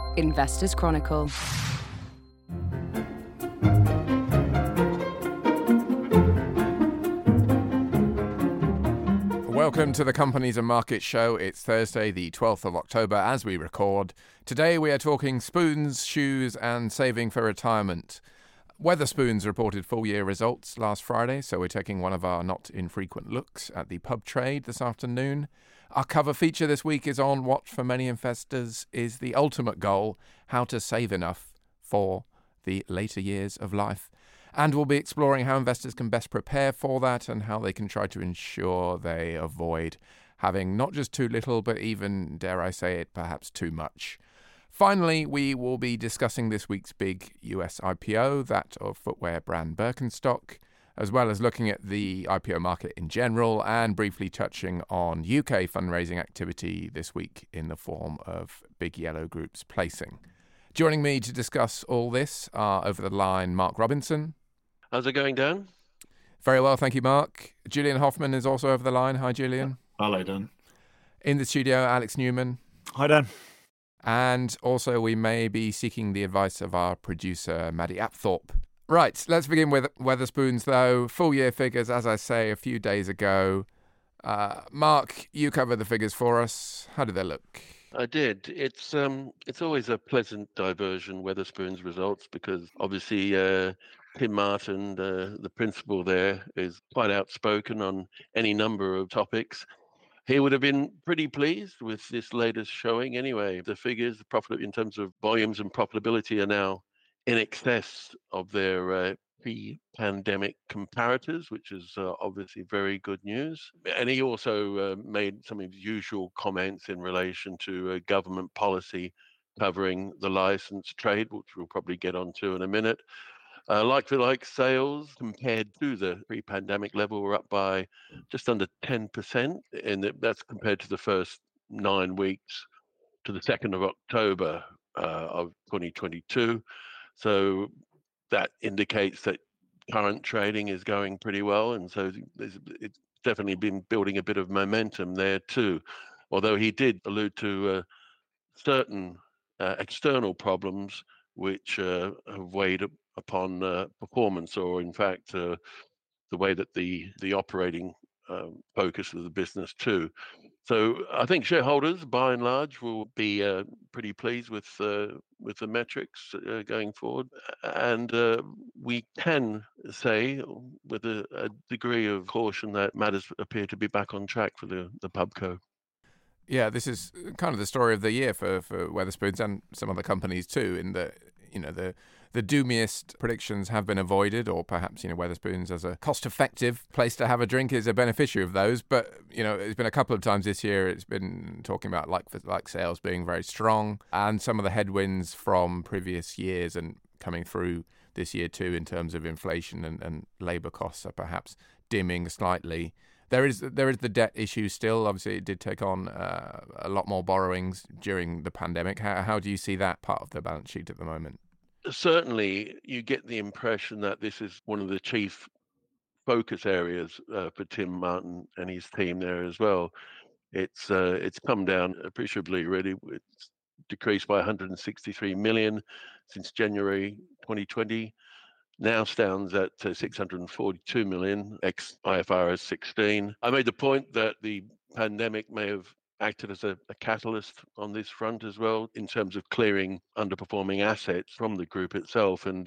Investors Chronicle. Welcome to the Companies and Markets Show. It's Thursday, the 12th of October, as we record. Today we are talking spoons, shoes and saving for retirement. Wetherspoons reported full-year results last Friday, so we're taking one of our not infrequent looks at the pub trade this afternoon. Our cover feature this week is on what, for many investors, is the ultimate goal, how to save enough for the later years of life. And we'll be exploring how investors can best prepare for that and how they can try to ensure they avoid having not just too little, but even, dare I say it, perhaps too much. Finally, we will be discussing this week's big US IPO, that of footwear brand Birkenstock, as well as looking at the IPO market in general and briefly touching on UK fundraising activity this week in the form of Big Yellow Group's placing. Joining me to discuss all this are over the line Mark Robinson. How's it going, Dan? Very well, thank you, Mark. Julian Hoffman is also over the line. Hi, Julian. Hello, Dan. In the studio, Alex Newman. Hi, Dan. And also we may be seeking the advice of our producer, Maddie Apthorpe. Right, let's begin with Wetherspoons, though. Full year figures, as I say, a few days ago. Mark, you covered the figures for us. How did they look? I did. It's always a pleasant diversion, Wetherspoons results, because obviously Tim Martin, the principal there, is quite outspoken on any number of topics. He would have been pretty pleased with this latest showing anyway. The figures, the profit in terms of volumes and profitability are now in excess of their pre-pandemic comparators, which is obviously very good news. And he also made some of his usual comments in relation to government policy covering the licensed trade, which we'll probably get onto in a minute. Like-for-like sales compared to the pre-pandemic level were up by just under 10%, and that's compared to the first 9 weeks to the 2nd of October of 2022. So that indicates that current trading is going pretty well, and so it's definitely been building a bit of momentum there too. Although he did allude to certain external problems which have weighed upon performance, or in fact the way that the operating focus of the business too. So I think shareholders, by and large, will be pretty pleased with the metrics going forward, and we can say with a degree of caution that matters appear to be back on track for the Pubco. Yeah, this is kind of the story of the year for Wetherspoons and some other companies too, in that, you know, the doomiest predictions have been avoided, or perhaps, you know, Wetherspoons as a cost-effective place to have a drink is a beneficiary of those. But, you know, it's been a couple of times this year, it's been talking about like sales being very strong, and some of the headwinds from previous years and coming through this year too in terms of inflation and labour costs are perhaps dimming slightly. There is the debt issue still. Obviously, it did take on a lot more borrowings during the pandemic. How do you see that part of the balance sheet at the moment? Certainly, you get the impression that this is one of the chief focus areas for Tim Martin and his team there as well. It's come down appreciably, really. It's decreased by 163 million since January 2020. Now stands at 642 million, ex IFRS 16. I made the point that the pandemic may have acted as a catalyst on this front as well, in terms of clearing underperforming assets from the group itself. And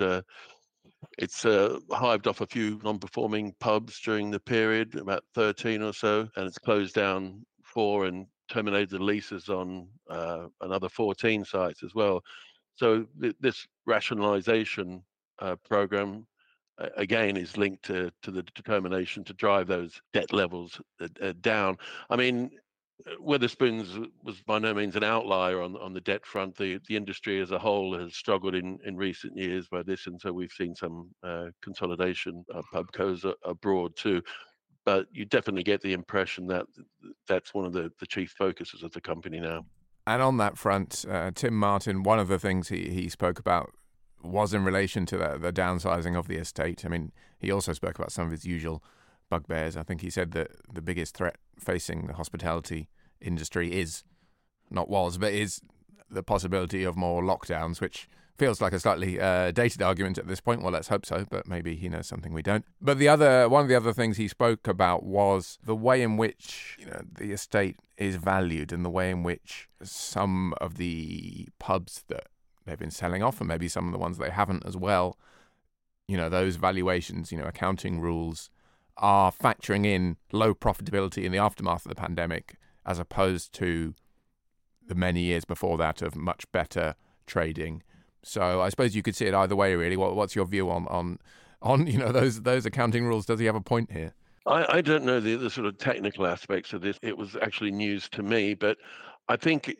it's hived off a few non-performing pubs during the period, about 13 or so, and it's closed down 4 and terminated the leases on another 14 sites as well. So this rationalization program again is linked to the determination to drive those debt levels down. I mean, Wetherspoons was by no means an outlier on the debt front. The industry as a whole has struggled in recent years by this, and so we've seen some consolidation of pubcos abroad too. But you definitely get the impression that that's one of the chief focuses of the company now. And on that front, Tim Martin, one of the things he spoke about was in relation to the downsizing of the estate. I mean, he also spoke about some of his usual bugbears. I think he said that the biggest threat facing the hospitality industry is the possibility of more lockdowns, which feels like a slightly dated argument at this point. Well, let's hope so, but maybe he knows something we don't. But one of the other things he spoke about was the way in which the estate is valued, and the way in which some of the pubs that they've been selling off, and maybe some of the ones they haven't as well, those valuations, accounting rules are factoring in low profitability in the aftermath of the pandemic, as opposed to the many years before that of much better trading. So I suppose you could see it either way, really. What's your view on those accounting rules? Does he have a point here? I don't know the sort of technical aspects of this. It was actually news to me, but I think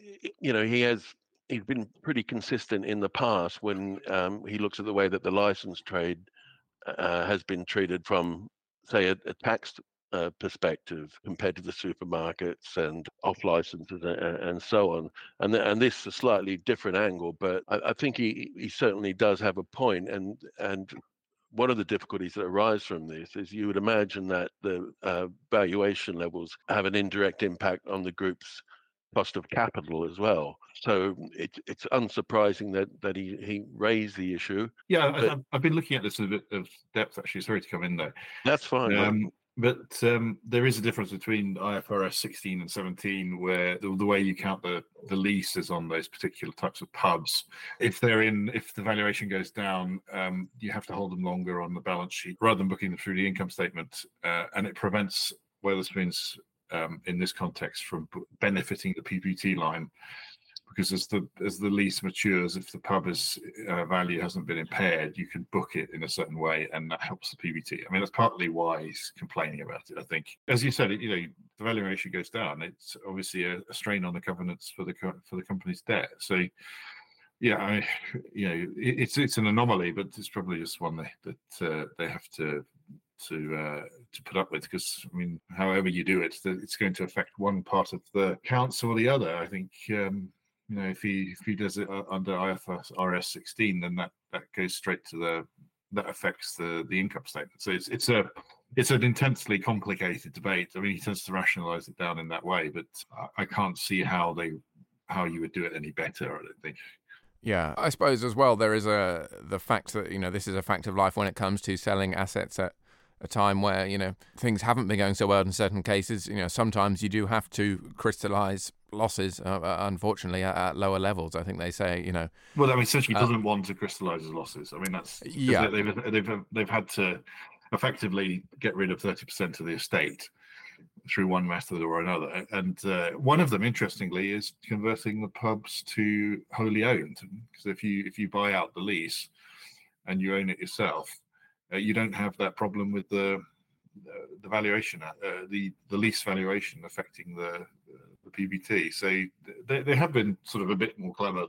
he's been pretty consistent in the past when he looks at the way that the license trade has been treated from, say, a tax perspective compared to the supermarkets and off licenses and so on. And this is a slightly different angle, but I think he certainly does have a point. And one of the difficulties that arise from this is you would imagine that the valuation levels have an indirect impact on the group's cost of capital as well. So it's unsurprising that he raised the issue. Yeah, I've been looking at this in a bit of depth, actually. Sorry to come in there. That's fine. But there is a difference between IFRS 16 and 17, where the way you count the leases on those particular types of pubs, if the valuation goes down, you have to hold them longer on the balance sheet rather than booking them through the income statement, and it prevents Wetherspoons in this context from benefiting the PBT line. Because as the lease matures, if the pub's value hasn't been impaired, you can book it in a certain way, and that helps the PBT. I mean, that's partly why he's complaining about it. I think, as you said, the valuation goes down. It's obviously a strain on the covenants for the company's debt. So, yeah, it's an anomaly, but it's probably just one that they have to put up with, because I mean, however you do it, it's going to affect one part of the accounts or the other. I think. If he does it under IFRS 16, then that goes straight to that affects the income statement. So it's an intensely complicated debate. I mean, he tends to rationalise it down in that way, but I can't see how you would do it any better. I don't think. Yeah, I suppose as well there is the fact that this is a fact of life when it comes to selling assets at a time where things haven't been going so well in certain cases. Sometimes you do have to crystallise losses, unfortunately, at lower levels. I think they say, Well, I mean, essentially doesn't want to crystallise his losses. I mean, that's they've had to effectively get rid of 30% of the estate through one method or another, and one of them, interestingly, is converting the pubs to wholly owned. Because if you buy out the lease and you own it yourself, you don't have that problem with the valuation, the lease valuation affecting the PBT. So they have been sort of a bit more clever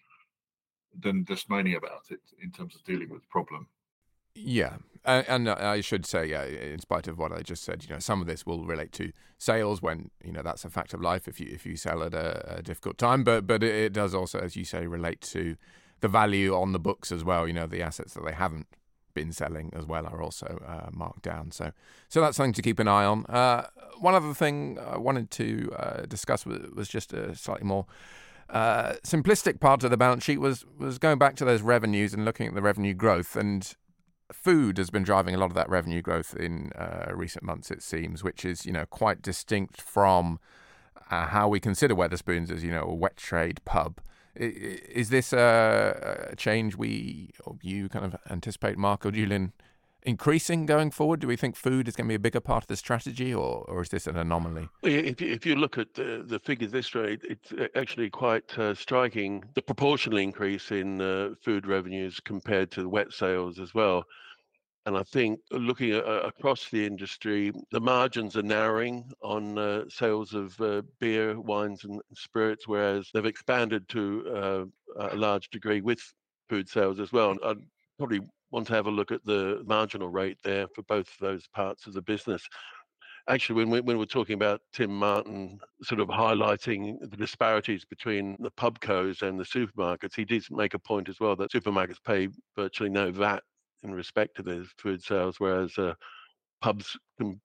than just moaning about it in terms of dealing with the problem. Yeah, and I should say, in spite of what I just said, some of this will relate to sales when that's a fact of life if you sell at a difficult time. But it does also, as you say, relate to the value on the books as well. The assets that they haven't been selling as well are also marked down. So that's something to keep an eye on. One other thing I wanted to discuss was just a slightly more simplistic part of the balance sheet was going back to those revenues and looking at the revenue growth. And food has been driving a lot of that revenue growth in recent months, it seems, which is quite distinct from how we consider Wetherspoons as a wet trade pub. Is this a change you kind of anticipate, Mark or Julian, increasing going forward? Do we think food is going to be a bigger part of the strategy, or is this an anomaly? If you look at the figures this way, it's actually quite striking, the proportional increase in food revenues compared to the wet sales as well. And I think looking across the industry, the margins are narrowing on sales of beer, wines and spirits, whereas they've expanded to a large degree with food sales as well. And I'd probably want to have a look at the marginal rate there for both of those parts of the business. Actually, when we're talking about Tim Martin sort of highlighting the disparities between the pubcos and the supermarkets, he did make a point as well that supermarkets pay virtually no VAT in respect to their food sales, whereas pubs can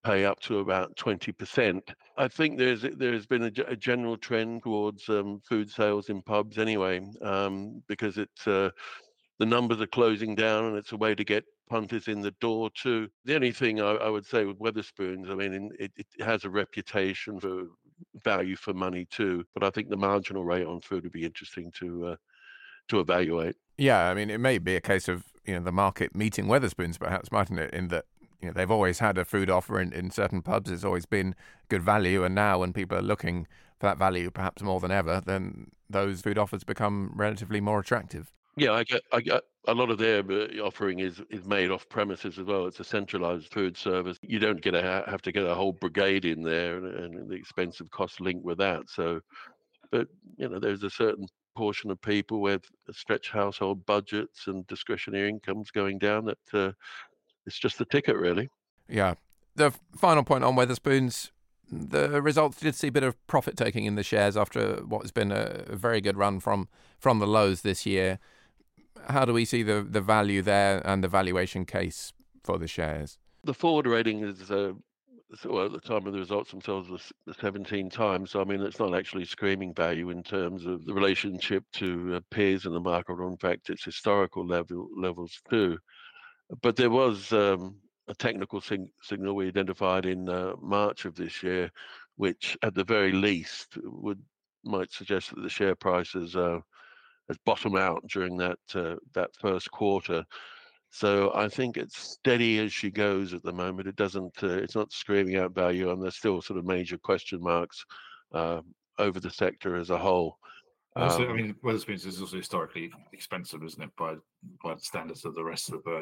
pay up to about 20%. I think there's been a general trend towards food sales in pubs anyway, because it's the numbers are closing down, and it's a way to get punters in the door too. The only thing I would say with Wetherspoons, I mean, it has a reputation for value for money too, but I think the marginal rate on food would be interesting to evaluate. Yeah, I mean, it may be a case of, the market meeting Wetherspoons, perhaps, mightn't it, in that, they've always had a food offer in certain pubs. It's always been good value. And now when people are looking for that value, perhaps more than ever, then those food offers become relatively more attractive. Yeah, I get a lot of their offering is made off premises as well. It's a centralized food service. You don't have to get a whole brigade in there, and the expensive cost linked with that. So, but there's a certain portion of people with stretched household budgets and discretionary incomes going down that it's just the ticket, really. Yeah. The final point on Wetherspoons, the results did see a bit of profit taking in the shares after what has been a very good run from the lows this year. How do we see the value there and the valuation case for the shares? The forward rating is, at the time of the results themselves, was 17 times. So, I mean, it's not actually screaming value in terms of the relationship to peers in the market, or in fact, its historical levels too. But there was a technical signal we identified in March of this year, which at the very least might suggest that the share price has bottomed out during that first quarter. So I think it's steady as she goes at the moment. It doesn't. It's not screaming out value, and there's still sort of major question marks over the sector as a whole. Also, I mean, Wetherspoons is also historically expensive, isn't it, by the standards of the rest of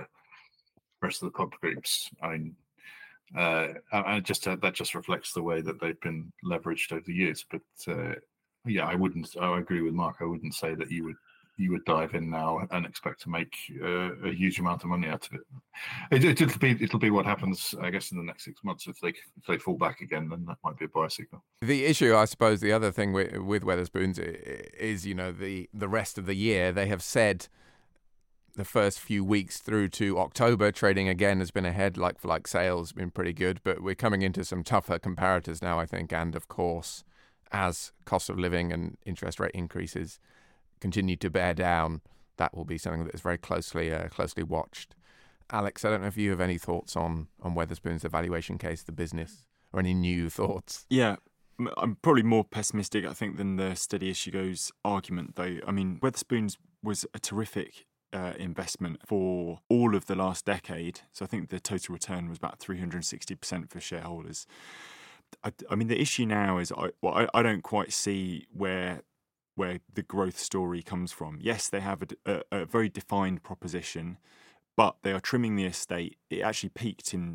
the pub groups? I mean, and that just reflects the way that they've been leveraged over the years. But yeah, I agree with Mark. I wouldn't say that you would dive in now and expect to make a huge amount of money out of it. It'll be what happens, I guess, in the next 6 months. If they fall back again, then that might be a buy signal. The issue, I suppose, the other thing with Wetherspoons is, the rest of the year. They have said the first few weeks through to October, trading again has been ahead. Like-for-like sales been pretty good, but we're coming into some tougher comparators now, I think, and of course, as cost of living and interest rate increases continue to bear down, that will be something that is very closely watched. Alex, I don't know if you have any thoughts on Wetherspoons, the valuation case, the business, or any new thoughts. Yeah, I'm probably more pessimistic, I think, than the steady as she goes argument, though. I mean, Wetherspoons was a terrific investment for all of the last decade. So I think the total return was about 360% for shareholders. I mean, the issue now is I don't quite see where the growth story comes from. Yes, they have a very defined proposition, but they are trimming the estate. It actually peaked in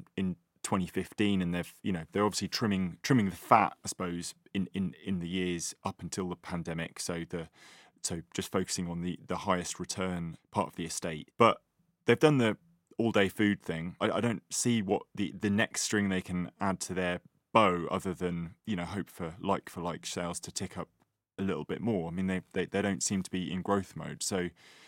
2015, and they're obviously trimming the fat, I suppose, in the years up until the pandemic. So just focusing on the highest return part of the estate. But they've done the all-day food thing. I don't see what the next string they can add to their bow other than hope for like sales to tick up a little bit more. I mean, they don't seem to be in growth mode. So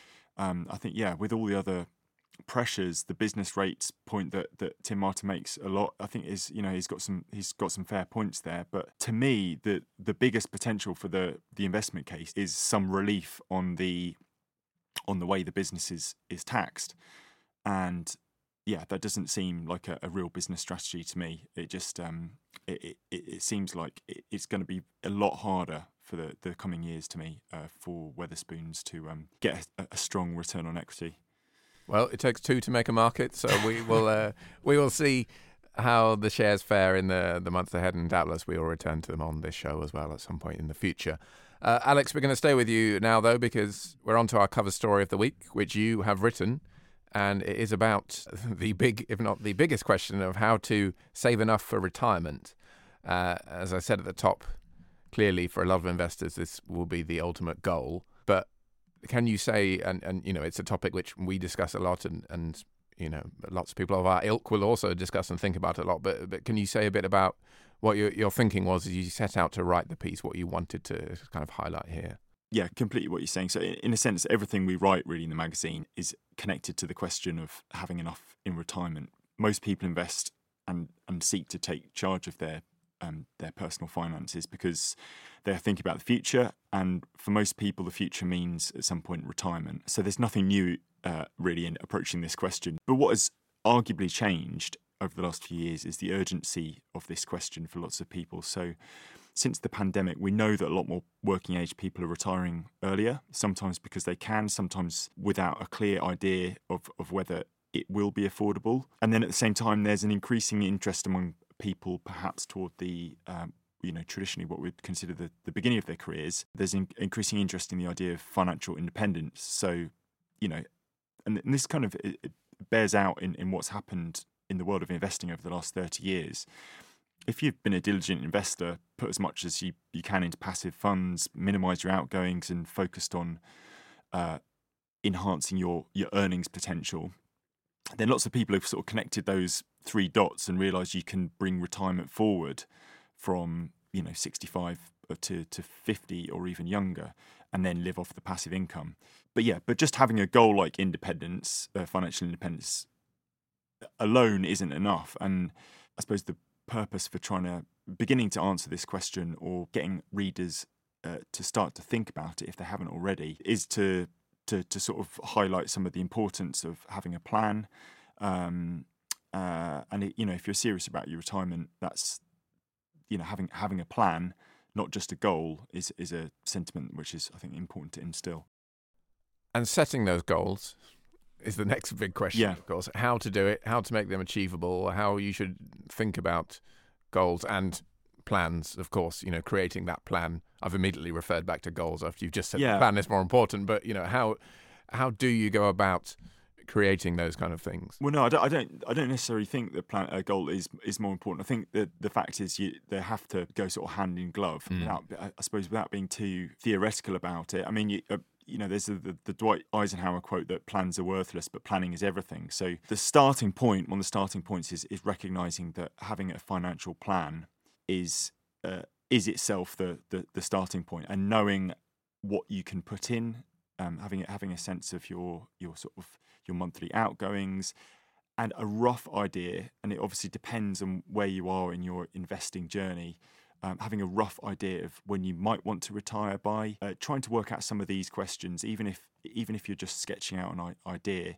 I think, with all the other pressures, the business rates point that Tim Martin makes a lot, I think is he's got some fair points there. But to me, the biggest potential for the investment case is some relief on the way the business is taxed, and that doesn't seem like a real business strategy to me. It just it seems like it's going to be a lot harder for the coming years to me for Wetherspoons to get a strong return on equity. Well, it takes two to make a market, so we will see how the shares fare in the months ahead, and doubtless we will return to them on this show as well at some point in the future. Alex, we're going to stay with you now, though, because we're on to our cover story of the week, which you have written, and it is about the big, if not the biggest question of how to save enough for retirement. As I said at the top, clearly for a lot of investors, this will be the ultimate goal, but can you say, and it's a topic which we discuss a lot, and lots of people of our ilk will also discuss and think about a lot, but can you say a bit about what your thinking was as you set out to write the piece, what you wanted to kind of highlight here? Yeah, completely what you're saying. So in a sense, everything we write really in the magazine is connected to the question of having enough in retirement. Most people invest and seek to take charge of their personal finances, because they're thinking about the future, and for most people the future means at some point retirement. So there's nothing new really in approaching this question. But what has arguably changed over the last few years is the urgency of this question for lots of people. So since the pandemic, we know that a lot more working age people are retiring earlier, sometimes because they can, sometimes without a clear idea of whether it will be affordable. And then at the same time, there's an increasing interest among people perhaps toward the traditionally what we'd consider the beginning of their careers. There's increasing interest in the idea of financial independence. So, and this kind of it bears out in what's happened in the world of investing over the last 30 years. If you've been a diligent investor, put as much as you can into passive funds, minimise your outgoings, and focused on enhancing your earnings potential, then lots of people have sort of connected those three dots and realised you can bring retirement forward from 65 to 50 or even younger, and then live off the passive income. But just having a goal like independence, financial independence alone isn't enough. And I suppose the purpose for beginning to answer this question, or getting readers to start to think about it if they haven't already, is to sort of highlight some of the importance of having a plan. And if you're serious about your retirement, that's having a plan, not just a goal, is a sentiment which is, I think, important to instill. And setting those goals is the next big question, of course. How to do it, how to make them achievable, how you should think about goals and plans, of course, creating that plan. I've immediately referred back to goals after you've just said the plan is more important, but, how do you go about creating those kind of things? Well, no, I don't necessarily think that a goal is more important. I think that the fact is they have to go sort of hand in glove, without being too theoretical about it. I mean, there's the Dwight Eisenhower quote that plans are worthless, but planning is everything. So one of the starting points is recognizing that having a financial plan is itself the starting point, and knowing what you can put in, having a sense of your sort of your monthly outgoings, and a rough idea. And it obviously depends on where you are in your investing journey. Having a rough idea of when you might want to retire by, trying to work out some of these questions, even if you're just sketching out an idea.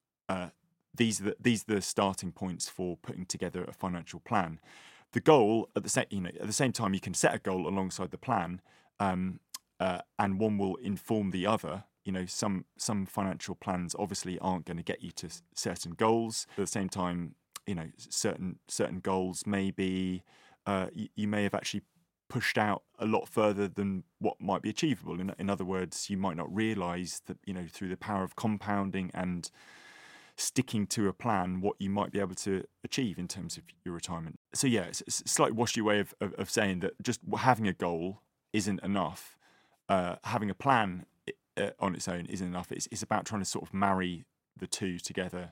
These are the starting points for putting together a financial plan. The goal at the same time, you can set a goal alongside the plan, and one will inform the other. Some financial plans obviously aren't going to get you to certain goals. At the same time, certain goals may be you may have actually pushed out a lot further than what might be achievable. In other words, you might not realise that through the power of compounding and sticking to a plan, what you might be able to achieve in terms of your retirement. So it's a slightly washy way of saying that just having a goal isn't enough. Having a plan on its own isn't enough. It's about trying to sort of marry the two together,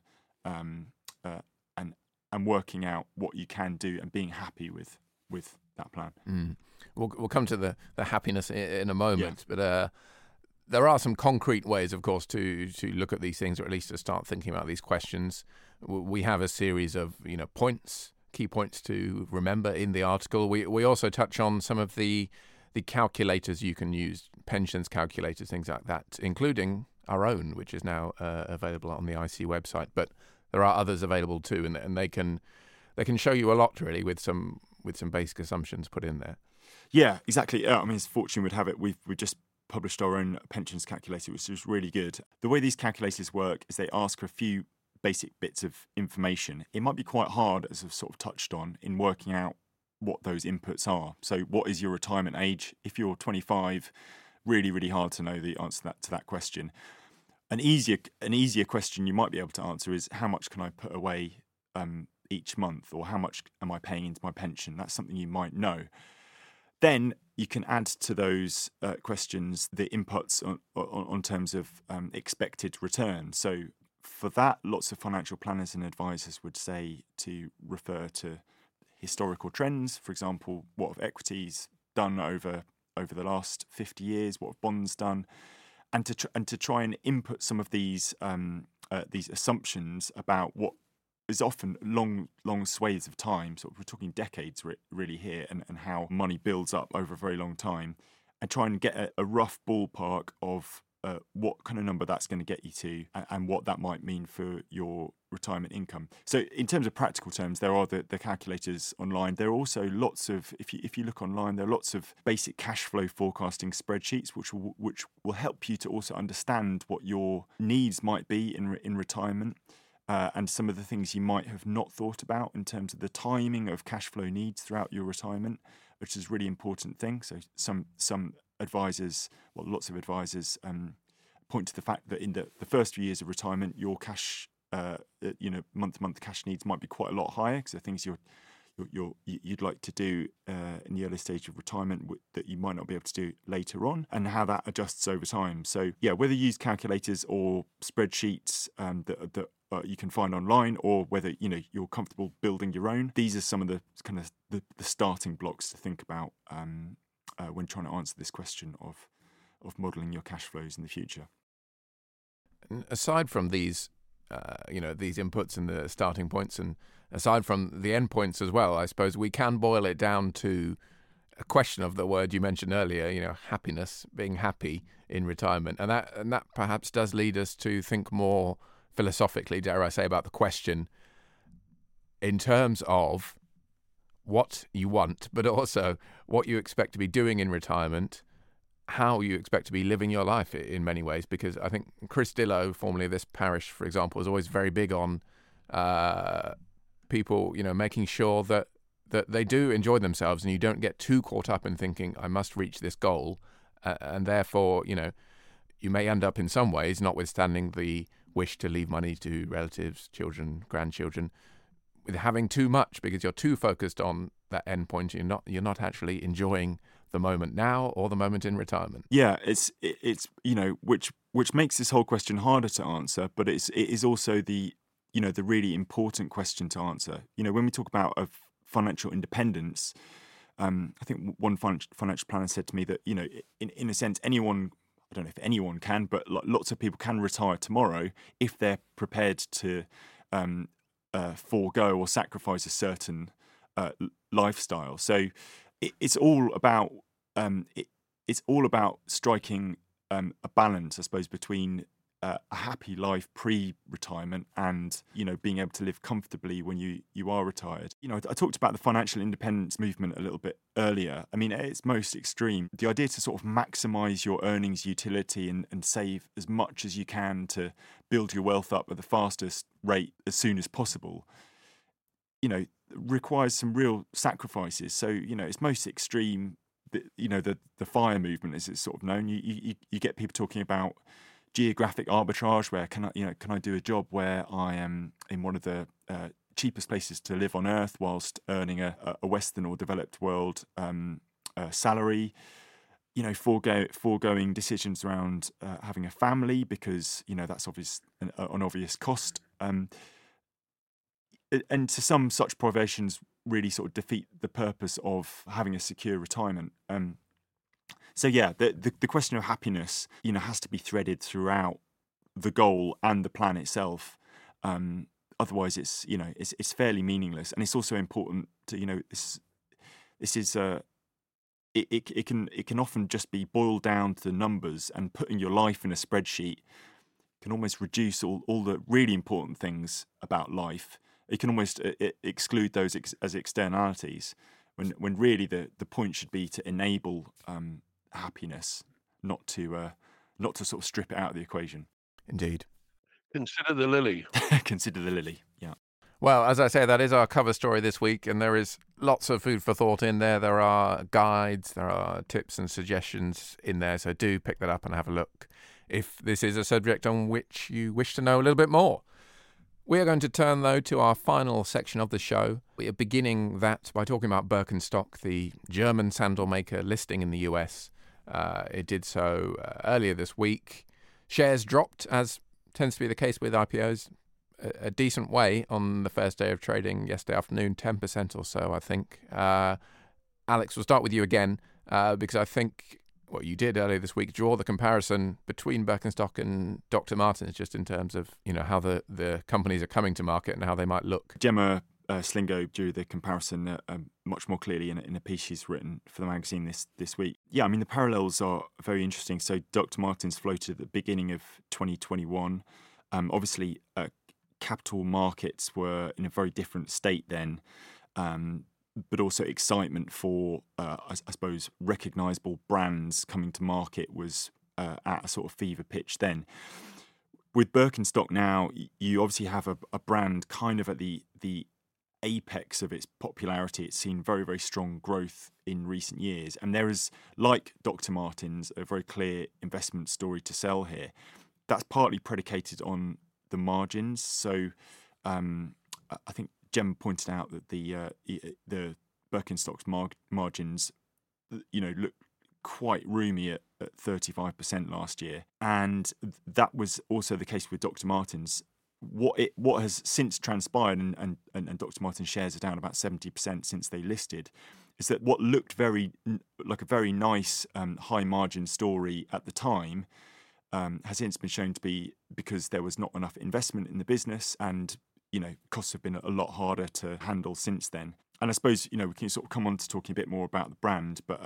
and working out what you can do and being happy with that plan. We'll come to the happiness in a moment, but there are some concrete ways, of course, to look at these things, or at least to start thinking about these questions. We have a series of key points to remember in the article. We also touch on some of the calculators you can use, pensions calculators, things like that, including our own, which is now available on the IC website. But there are others available too, and they can show you a lot, really, with some basic assumptions put in there. Yeah, exactly. I mean, as fortune would have it, we've just published our own pensions calculator, which is really good. The way these calculators work is they ask for a few basic bits of information. It might be quite hard, as I've sort of touched on, in working out what those inputs are. So what is your retirement age? If you're 25, really, really hard to know the answer to that question. An easier question you might be able to answer is, how much can I put away each month, or how much am I paying into my pension? That's something you might know. Then you can add to those questions the inputs on terms of expected return. So for that, lots of financial planners and advisors would say to refer to historical trends. For example, what have equities done over the last 50 years? What have bonds done? And to try and input some of these assumptions about what is often long swathes of time. So we're talking decades really here, and how money builds up over a very long time, and try and get a rough ballpark of what kind of number that's going to get you to, and what that might mean for your retirement income. So in terms of practical terms, there are the calculators online. There are also lots of, if you look online, there are lots of basic cash flow forecasting spreadsheets which will help you to also understand what your needs might be in retirement, and some of the things you might have not thought about in terms of the timing of cash flow needs throughout your retirement, which is a really important thing. So some advisors, well, lots of advisors point to the fact that in the first few years of retirement, your cash, month-to-month cash needs might be quite a lot higher, because the things you'd like to do in the early stage of retirement that you might not be able to do later on, and how that adjusts over time. So yeah, whether you use calculators or spreadsheets that you can find online, or whether you're comfortable building your own, these are some of the kind of the starting blocks to think about when trying to answer this question of modelling your cash flows in the future. Aside from these, these inputs and the starting points, and aside from the endpoints as well, I suppose we can boil it down to a question of the word you mentioned earlier, happiness, being happy in retirement. And that perhaps does lead us to think more philosophically, dare I say, about the question in terms of what you want, but also what you expect to be doing in retirement, how you expect to be living your life in many ways. Because I think Chris Dillow, formerly of this parish, for example, is always very big on people, making sure that they do enjoy themselves, and you don't get too caught up in thinking, I must reach this goal. And therefore, you may end up in some ways, notwithstanding the wish to leave money to relatives, children, grandchildren, with having too much, because you're too focused on that end point. You're not actually enjoying the moment now or the moment in retirement. Yeah, it's which makes this whole question harder to answer, but it is also the really important question to answer. When we talk about financial independence, I think one financial planner said to me that in a sense, anyone, I don't know if anyone can, but lots of people can retire tomorrow if they're prepared to forego or sacrifice a certain lifestyle. So it's all about striking a balance, I suppose, between a happy life pre-retirement and being able to live comfortably when you are retired. I talked about the financial independence movement a little bit earlier. I mean, at its most extreme, the idea to sort of maximize your earnings utility and save as much as you can to build your wealth up at the fastest rate as soon as possible, requires some real sacrifices. So it's most extreme. The FIRE movement, as it's sort of known, you get people talking about geographic arbitrage, where can I do a job where I am in one of the cheapest places to live on earth whilst earning a Western or developed world salary. Foregoing decisions around having a family, because that's an obvious cost. And to some, such privations really sort of defeat the purpose of having a secure retirement. So yeah, the question of happiness, has to be threaded throughout the goal and the plan itself. Otherwise, it's fairly meaningless. And it's also important to this is it can often just be boiled down to the numbers, and putting your life in a spreadsheet can almost reduce all the really important things about life. It can almost exclude those as externalities, when really the point should be to enable happiness, not to sort of strip it out of the equation. Indeed. Consider the lily. Consider the lily, yeah. Well, as I say, that is our cover story this week, and there is lots of food for thought in there. There are guides, there are tips and suggestions in there, so do pick that up and have a look if this is a subject on which you wish to know a little bit more. We are going to turn, though, to our final section of the show. We are beginning that by talking about Birkenstock, the German sandal maker listing in the US. It did so earlier this week. Shares dropped, as tends to be the case with IPOs, a decent way on the first day of trading yesterday afternoon, 10% or so, I think. Alex, we'll start with you again, because I think what you did earlier this week, draw the comparison between Birkenstock and Dr. Martens, just in terms of, how the companies are coming to market and how they might look. Gemma Slingo drew the comparison much more clearly in a piece she's written for the magazine this week. Yeah, I mean, the parallels are very interesting. So Dr. Martens floated at the beginning of 2021. Obviously, capital markets were in a very different state then, but also excitement for, I suppose, recognisable brands coming to market was at a sort of fever pitch then. With Birkenstock now, you obviously have a brand kind of at the apex of its popularity. It's seen very, very strong growth in recent years. And there is, like Dr. Martens, a very clear investment story to sell here. That's partly predicated on the margins. So I think Jem pointed out that the Birkenstock's margins, look quite roomy at 35% last year. And that was also the case with Dr. Martens. What has since transpired, and Dr. Martens shares are down about 70% since they listed, is that what looked like a very nice high margin story at the time has since been shown to be, because there was not enough investment in the business, and costs have been a lot harder to handle since then. And I suppose we can sort of come on to talking a bit more about the brand, but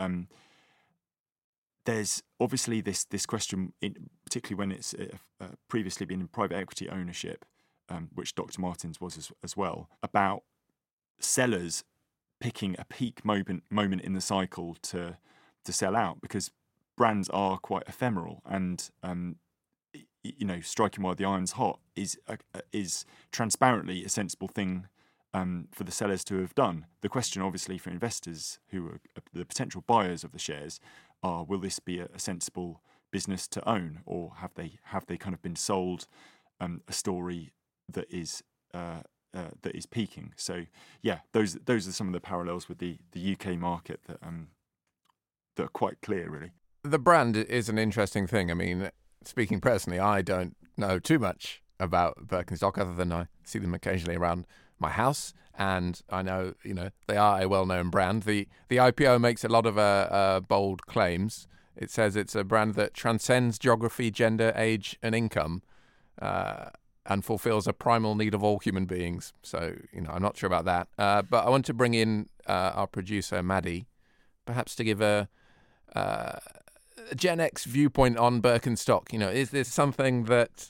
there's obviously this question, particularly when it's previously been in private equity ownership, which Dr. Martens was as well, about sellers picking a peak moment in the cycle to sell out, because brands are quite ephemeral, and striking while the iron's hot is transparently a sensible thing for the sellers to have done. The question, obviously, for investors who are the potential buyers of the shares are: will this be a sensible business to own, or have they kind of been sold a story that is peaking? So yeah, those are some of the parallels with the UK market that are quite clear, really. The brand is an interesting thing. I mean, speaking personally, I don't know too much about Birkenstock, other than I see them occasionally around my house, and I know they are a well-known brand. The IPO makes a lot of bold claims. It says it's a brand that transcends geography, gender, age, and income, and fulfills a primal need of all human beings. So I'm not sure about that. But I want to bring in our producer Maddie, perhaps to give a Gen X viewpoint on Birkenstock. Is this something that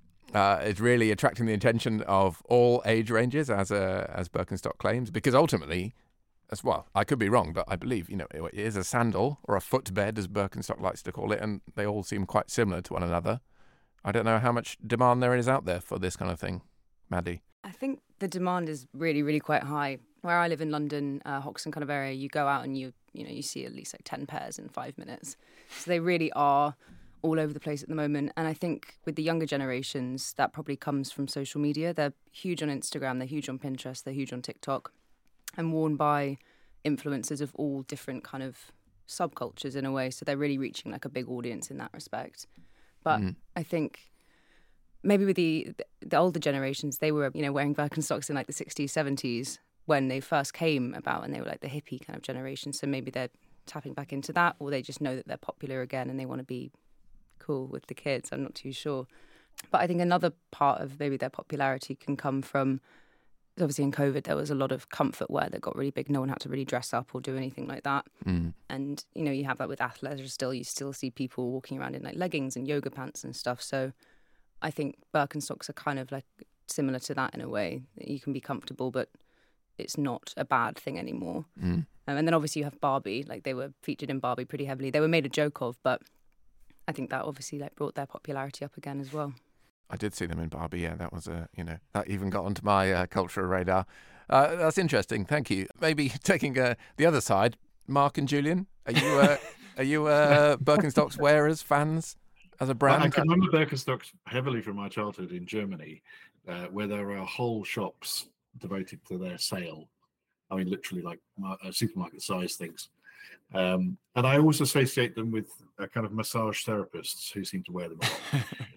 is really attracting the attention of all age ranges, as Birkenstock claims? Because ultimately, as well, I could be wrong, but I believe it is a sandal, or a footbed, as Birkenstock likes to call it, and they all seem quite similar to one another. I don't know how much demand there is out there for this kind of thing, Maddie. I think the demand is really, really quite high. Where I live in London, Hoxton kind of area, you go out and you see at least like 10 pairs in 5 minutes. So they really are all over the place at the moment. And I think with the younger generations, that probably comes from social media. They're huge on Instagram, they're huge on Pinterest, they're huge on TikTok, and worn by influencers of all different kind of subcultures in a way. So they're really reaching like a big audience in that respect. But I think maybe with the older generations, they were wearing Birkenstocks in like the 60s, 70s when they first came about, and they were like the hippie kind of generation. So maybe they're tapping back into that, or they just know that they're popular again and they want to be cool with the kids. I'm not too sure. But I think another part of maybe their popularity can come from, obviously in COVID, there was a lot of comfort wear that got really big. No one had to really dress up or do anything like that. And, you have that with athleisure still. You still see people walking around in like leggings and yoga pants and stuff. So I think Birkenstocks are kind of like similar to that in a way. You can be comfortable, but it's not a bad thing anymore. And then obviously you have Barbie. Like, they were featured in Barbie pretty heavily. They were made a joke of, but I think that obviously like brought their popularity up again as well. I did see them in Barbie. Yeah, that was that even got onto my cultural radar. That's interesting. Thank you. Maybe taking the other side, Mark and Julian, are you Birkenstocks wearers, fans as a brand? I can remember Birkenstocks heavily from my childhood in Germany, where there are whole shops devoted to their sale. I mean, literally like supermarket size things. And I always associate them with a kind of massage therapists who seem to wear them a lot.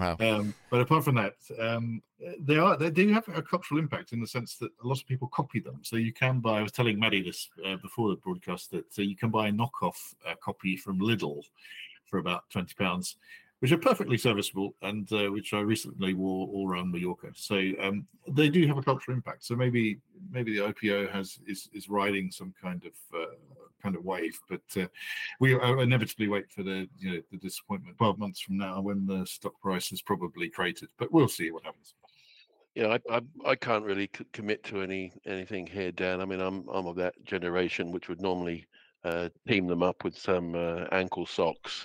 Wow. But apart from that, they do have a cultural impact in the sense that a lot of people copy them. So you can buy. I was telling Maddie this before the broadcast that you can buy a knockoff copy from Lidl for about £20, which are perfectly serviceable and which I recently wore all around Mallorca. So they do have a cultural impact. So maybe the IPO is riding some kind of wave, but we inevitably wait for the disappointment 12 months from now when the stock price is probably created. But we'll see what happens. Yeah, I can't really commit to anything here, Dan. I mean, I'm of that generation which would normally team them up with some ankle socks,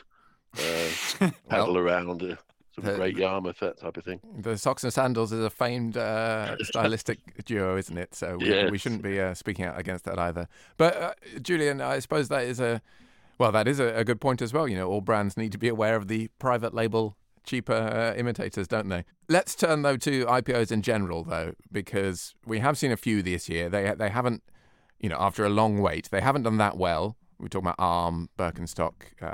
paddle around. Some Great Yarmouth, that type of thing. The socks and sandals is a famed stylistic duo, isn't it? So we shouldn't be speaking out against that either. But Julian, I suppose that is a good point as well. All brands need to be aware of the private label cheaper imitators, don't they? Let's turn though to IPOs in general, though, because we have seen a few this year. They haven't, after a long wait, they haven't done that well. We're talking about Arm, Birkenstock,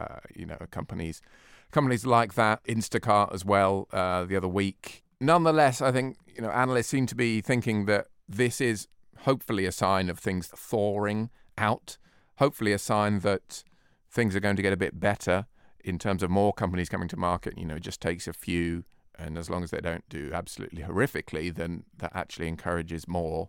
companies like that, Instacart as well, the other week. Nonetheless, I think analysts seem to be thinking that this is hopefully a sign of things thawing out, hopefully a sign that things are going to get a bit better in terms of more companies coming to market. It just takes a few, and as long as they don't do absolutely horrifically, then that actually encourages more.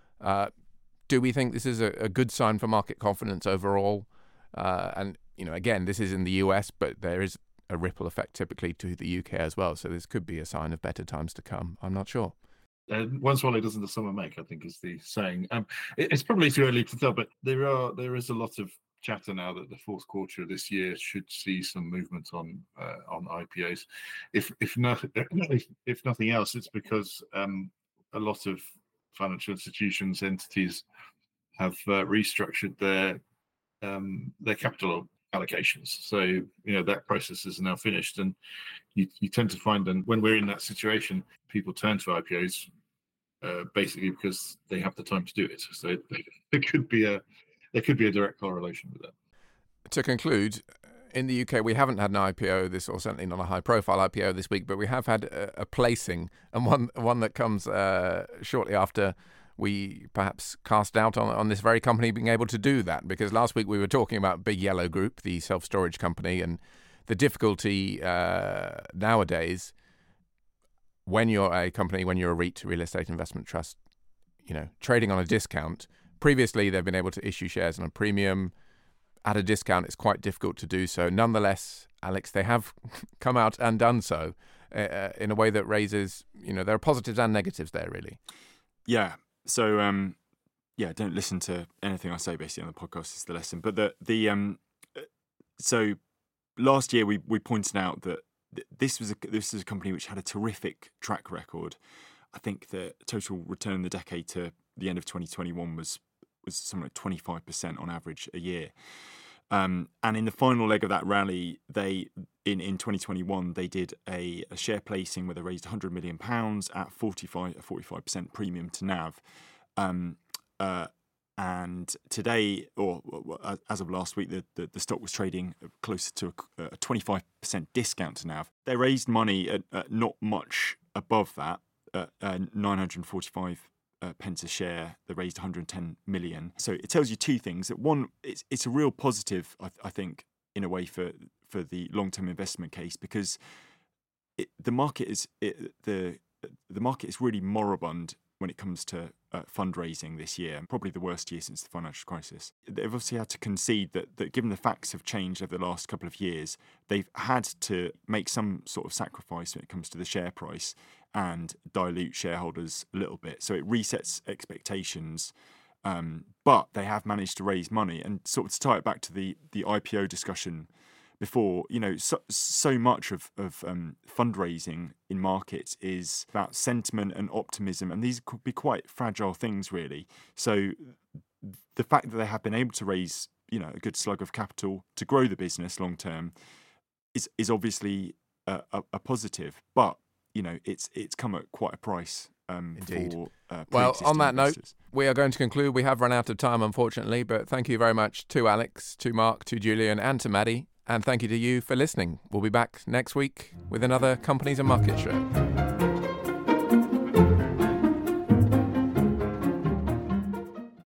Do we think this is a good sign for market confidence overall? And again, this is in the US, but there is a ripple effect typically to the UK as well. So this could be a sign of better times to come. I'm not sure. One swallow doesn't the summer make, I think is the saying. It's probably too early to tell, but there is a lot of chatter now that the fourth quarter of this year should see some movement on IPOs. If nothing else, it's because a lot of financial institutions, entities have restructured their capital allocations. So that process is now finished, and you tend to find that when we're in that situation, people turn to IPOs basically because they have the time to do it. So there could be a direct correlation with that. To conclude, in the UK, we haven't had an IPO or certainly not a high-profile IPO this week, but we have had a placing, and one that comes shortly after we perhaps cast doubt on this very company being able to do that. Because last week we were talking about Big Yellow Group, the self-storage company, and the difficulty nowadays when you're a company, when you're a REIT, real estate investment trust, trading on a discount. Previously, they've been able to issue shares on a premium. At a discount, it's quite difficult to do so. Nonetheless, Alex, they have come out and done so in a way that raises, there are positives and negatives there, really. Yeah. So, don't listen to anything I say basically on the podcast is the lesson. But so last year we pointed out that this was a company which had a terrific track record. I think the total return in the decade to the end of 2021 was something like 25% on average a year. And in the final leg of that rally, in 2021 they did a share placing where they raised £100 million at 45% premium to NAV. And today, or as of last week, the stock was trading closer to a 25% discount to NAV. They raised money at not much above that, 945 pence a share. They raised 110 million. So it tells you two things. That one, it's a real positive, I think, in a way for the long-term investment case, because the market is really moribund when it comes to fundraising this year, and probably the worst year since the financial crisis. They've obviously had to concede that given the facts have changed over the last couple of years, they've had to make some sort of sacrifice when it comes to the share price and dilute shareholders a little bit. So it resets expectations, but they have managed to raise money. And sort of to tie it back to the IPO discussion before, so much of fundraising in markets is about sentiment and optimism, and these could be quite fragile things, really. So the fact that they have been able to raise, a good slug of capital to grow the business long term is obviously a positive, but it's come at quite a price. Indeed. Well, on that investors. note, we are going to conclude. We have run out of time, unfortunately, but thank you very much to Alex, to Mark, to Julian, and to Maddie. And thank you to you for listening. We'll be back next week with another Companies and Markets show.